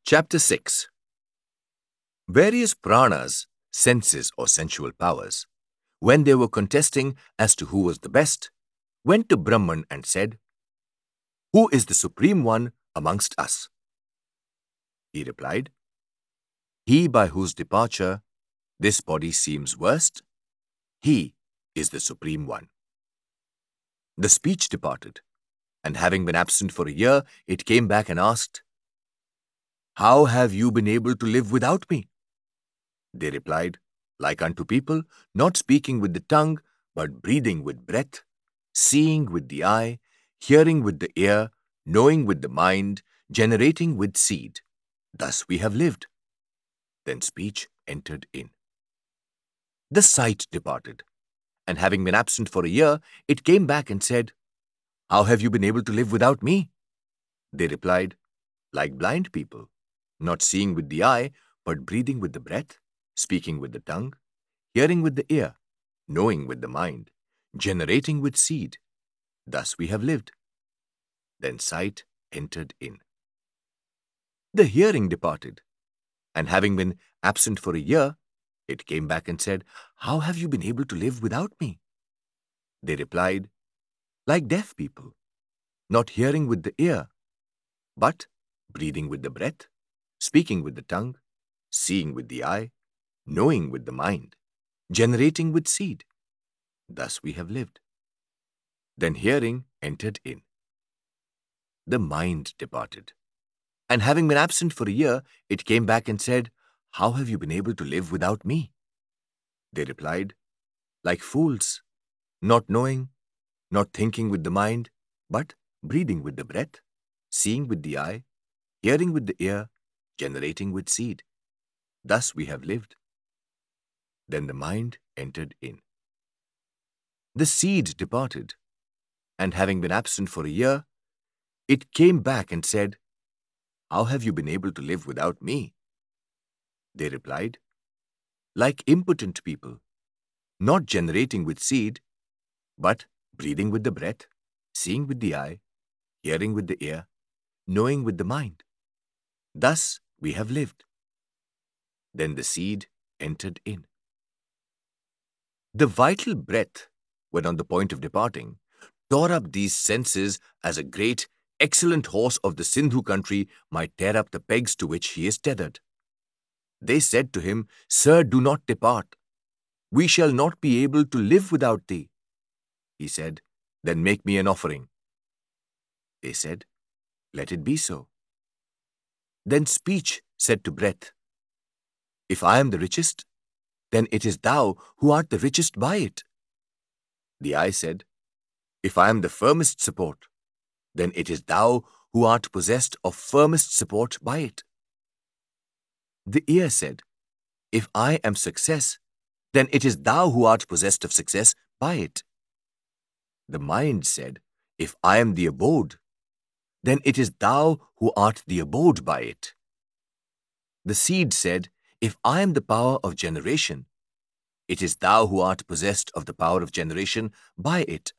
Chapter 6. Various pranas, senses or sensual powers, when they were contesting as to who was the best, went to Brahman and said, "Who is the supreme one amongst us?" He replied, "He by whose departure this body seems worst, he is the supreme one." The speech departed, and having been absent for a year, it came back and asked, "How have you been able to live without me?" They replied, "Like unto people, not speaking with the tongue, but breathing with breath, seeing with the eye, hearing with the ear, knowing with the mind, generating with seed. Thus we have lived." Then speech entered in. The sight departed, and having been absent for a year, it came back and said, "How have you been able to live without me?" They replied, "Like blind people, not seeing with the eye, but breathing with the breath, speaking with the tongue, hearing with the ear, knowing with the mind, generating with seed. Thus we have lived." Then sight entered in. The hearing departed, and having been absent for a year, it came back and said, "How have you been able to live without me?" They replied, "Like deaf people, not hearing with the ear, but breathing with the breath, speaking with the tongue, seeing with the eye, knowing with the mind, generating with seed. Thus we have lived." Then hearing entered in. The mind departed, and having been absent for a year, it came back and said, "How have you been able to live without me?" They replied, "Like fools, not knowing, not thinking with the mind, but breathing with the breath, seeing with the eye, hearing with the ear, generating with seed. Thus we have lived." Then the mind entered in. The seed departed, and having been absent for a year, it came back and said, "How have you been able to live without me?" They replied, "Like impotent people, not generating with seed, but breathing with the breath, seeing with the eye, hearing with the ear, knowing with the mind. Thus we have lived." Then the seed entered in. The vital breath, when on the point of departing, tore up these senses as a great, excellent horse of the Sindhu country might tear up the pegs to which he is tethered. They said to him, "Sir, do not depart. We shall not be able to live without thee." He said, "Then make me an offering." They said, "Let it be so." Then speech said to breath, "If I am the richest, then it is thou who art the richest by it." The eye said, "If I am the firmest support, then it is thou who art possessed of firmest support by it." The ear said, "If I am success, then it is thou who art possessed of success by it." The mind said, "If I am the abode, then it is thou who art the abode by it." The seed said, "If I am the power of generation, it is thou who art possessed of the power of generation by it."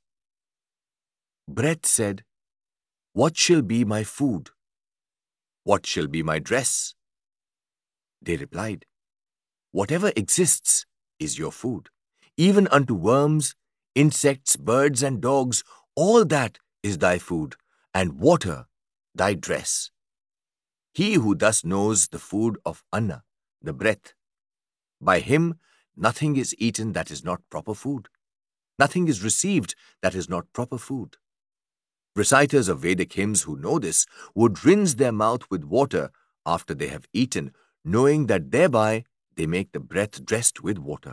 Breath said, "What shall be my food? What shall be my dress?" They replied, "Whatever exists is your food. Even unto worms, insects, birds, and dogs, all that is thy food, and water thy dress." He who thus knows the food of Anna, the breath, by him nothing is eaten that is not proper food. Nothing is received that is not proper food. Reciters of Vedic hymns who know this would rinse their mouth with water after they have eaten, knowing that thereby they make the breath dressed with water.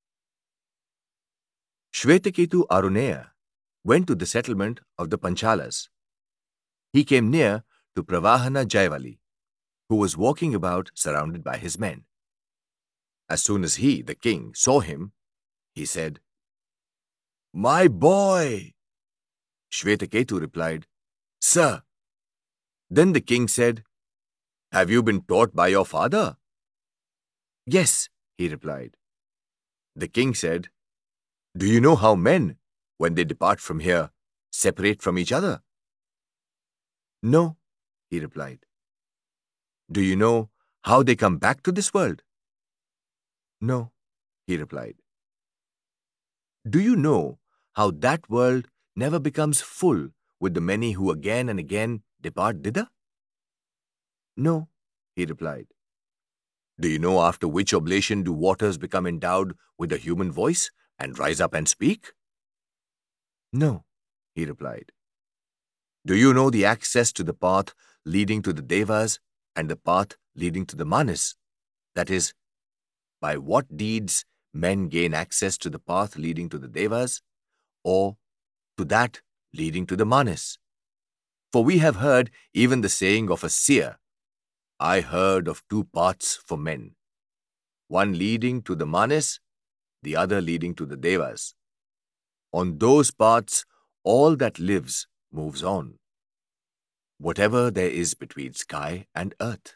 Shvetaketu Aruneya went to the settlement of the Panchalas. He came near to Pravahana Jaivali, who was walking about surrounded by his men. As soon as he, the king, saw him, he said, "My boy!" Shvetaketu replied, "Sir." Then the king said, "Have you been taught by your father?" "Yes," he replied. The king said, "Do you know how men, when they depart from here, separate from each other?" "No," he replied. Do you know how they come back to this world? No, he replied. Do you know how that world never becomes full with the many who again and again depart thither? No, he replied. Do you know after which oblation do waters become endowed with a human voice and rise up and speak? No, he replied. Do you know the access to the path leading to the Devas and the path leading to the Manas? That is, by what deeds men gain access to the path leading to the Devas or to that leading to the Manas? For we have heard even the saying of a seer, I heard of two paths for men, one leading to the Manas, the other leading to the Devas. On those paths, all that lives moves on, whatever there is between sky and earth.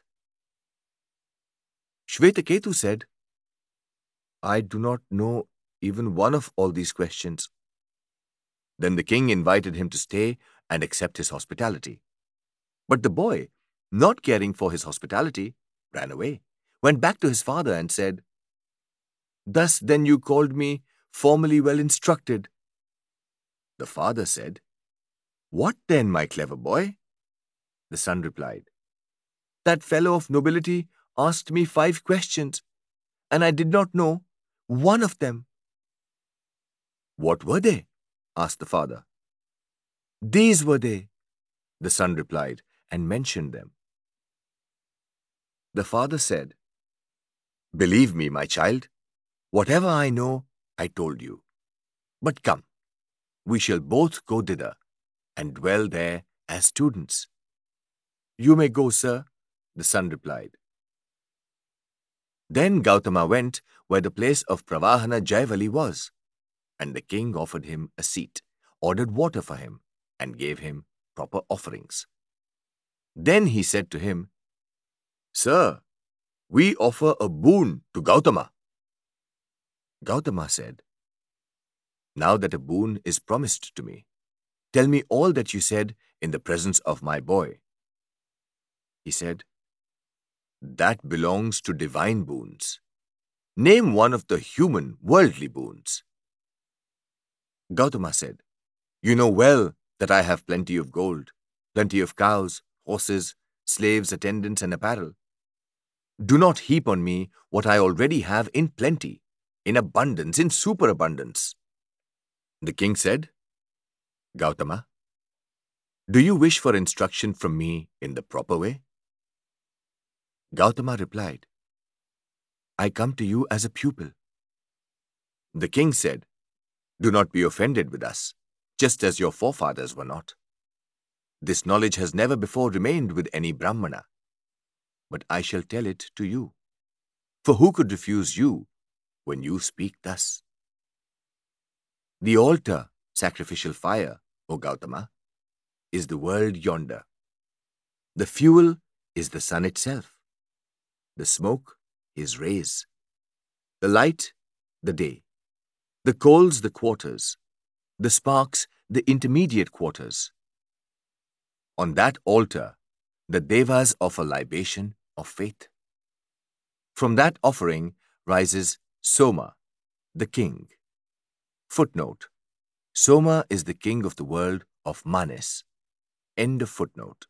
Shvetaketu said, I do not know even one of all these questions. Then the king invited him to stay and accept his hospitality. But the boy, not caring for his hospitality, ran away, went back to his father and said, Thus then you called me formerly well instructed. The father said, What then, my clever boy? The son replied, That fellow of nobility asked me 5 questions, and I did not know one of them. What were they? Asked the father. These were they, the son replied, and mentioned them. The father said, Believe me, my child, whatever I know, I told you. But come, we shall both go thither and dwell there as students. You may go, sir, the son replied. Then Gautama went where the place of Pravahana Jayavali was, and the king offered him a seat, ordered water for him, and gave him proper offerings. Then he said to him, Sir, we offer a boon to Gautama. Gautama said, Now that a boon is promised to me, tell me all that you said in the presence of my boy. He said, That belongs to divine boons. Name one of the human, worldly boons. Gautama said, You know well that I have plenty of gold, plenty of cows, horses, slaves, attendants, and apparel. Do not heap on me what I already have in plenty, in abundance, in superabundance. The king said, Gautama, do you wish for instruction from me in the proper way? Gautama replied, I come to you as a pupil. The king said, Do not be offended with us, just as your forefathers were not. This knowledge has never before remained with any Brahmana, but I shall tell it to you. For who could refuse you when you speak thus? The altar, sacrificial fire, O Gautama, is the world yonder. The fuel is the sun itself. The smoke is rays. The light, the day. The coals, the quarters. The sparks, the intermediate quarters. On that altar, the Devas offer libation of faith. From that offering rises Soma, the king. Footnote. Soma is the king of the world of Manas. End of footnote.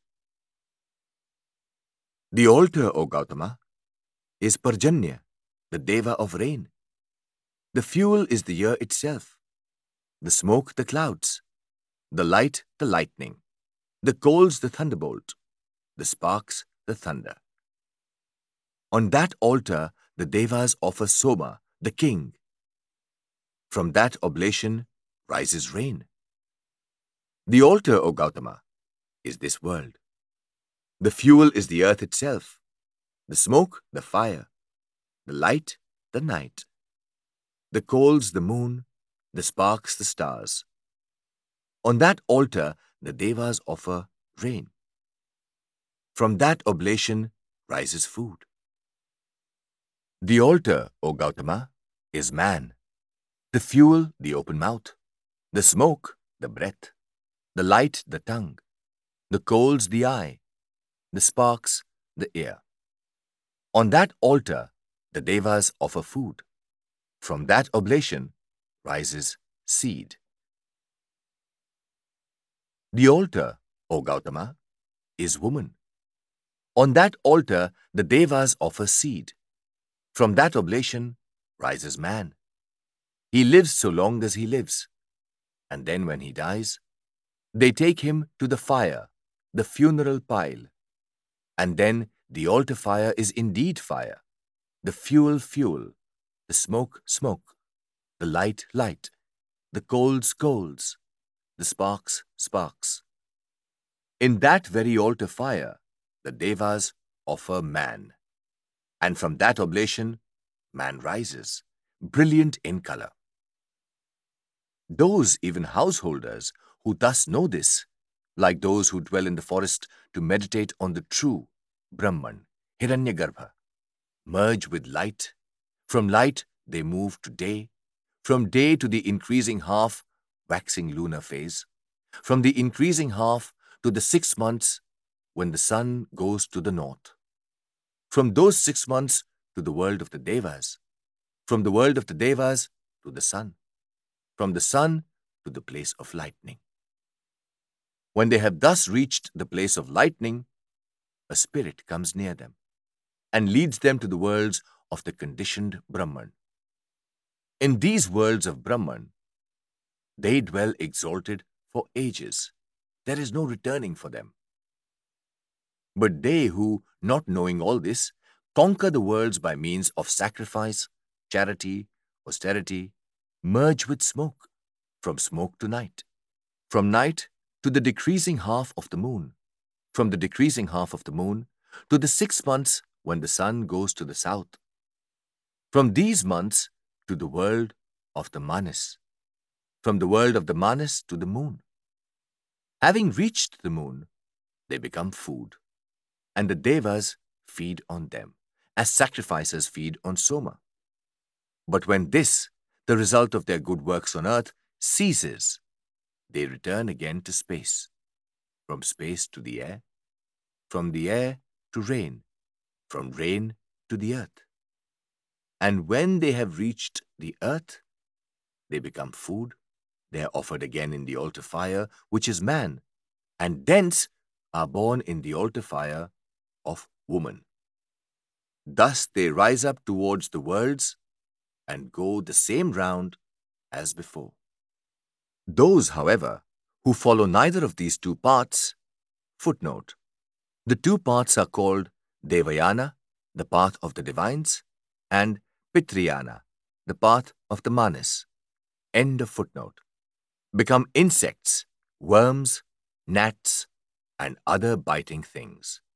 The altar, O Gautama, is Parjanya, the Deva of rain. The fuel is the year itself. The smoke, the clouds. The light, the lightning. The coals, the thunderbolt. The sparks, the thunder. On that altar, the Devas offer Soma, the king. From that oblation rises rain. The altar, O Gautama, is this world. The fuel is the earth itself. The smoke, the fire. The light, the night. The coals, the moon. The sparks, the stars. On that altar, the Devas offer rain. From that oblation rises food. The altar, O Gautama, is man. The fuel, the open mouth. The smoke, the breath. The light, the tongue. The coals, the eye. The sparks, the ear. On that altar, the Devas offer food. From that oblation rises seed. The altar, O Gautama, is woman. On that altar, the Devas offer seed. From that oblation rises man. He lives so long as he lives. And then when he dies, they take him to the fire, the funeral pile. And then the altar fire is indeed fire, the fuel fuel, the smoke smoke, the light light, the coals coals, the sparks sparks. In that very altar fire, the Devas offer man. And from that oblation, man rises, brilliant in color. Those even householders who thus know this, like those who dwell in the forest to meditate on the true Brahman, Hiranyagarbha, merge with light. From light they move to day, from day to the increasing half, waxing lunar phase, from the increasing half to the 6 months when the sun goes to the north, from those 6 months to the world of the Devas, from the world of the Devas to the sun, from the sun to the place of lightning. When they have thus reached the place of lightning, a spirit comes near them and leads them to the worlds of the conditioned Brahman. In these worlds of Brahman, they dwell exalted for ages. There is no returning for them. But they who, not knowing all this, conquer the worlds by means of sacrifice, charity, austerity, merge with smoke, from smoke to night, from night to the decreasing half of the moon, from the decreasing half of the moon to the 6 months when the sun goes to the south, from these months to the world of the Manas, from the world of the Manas to the moon. Having reached the moon, they become food, and the Devas feed on them, as sacrificers feed on Soma. But when this, the result of their good works on earth, ceases, they return again to space, from space to the air, from the air to rain, from rain to the earth. And when they have reached the earth, they become food, they are offered again in the altar fire, which is man, and thence are born in the altar fire of woman. Thus they rise up towards the worlds and go the same round as before. Those, however, who follow neither of these two paths, footnote, the two paths are called Devayana, the path of the divines, and Pitriyana, the path of the Manas, end of footnote, become insects, worms, gnats, and other biting things.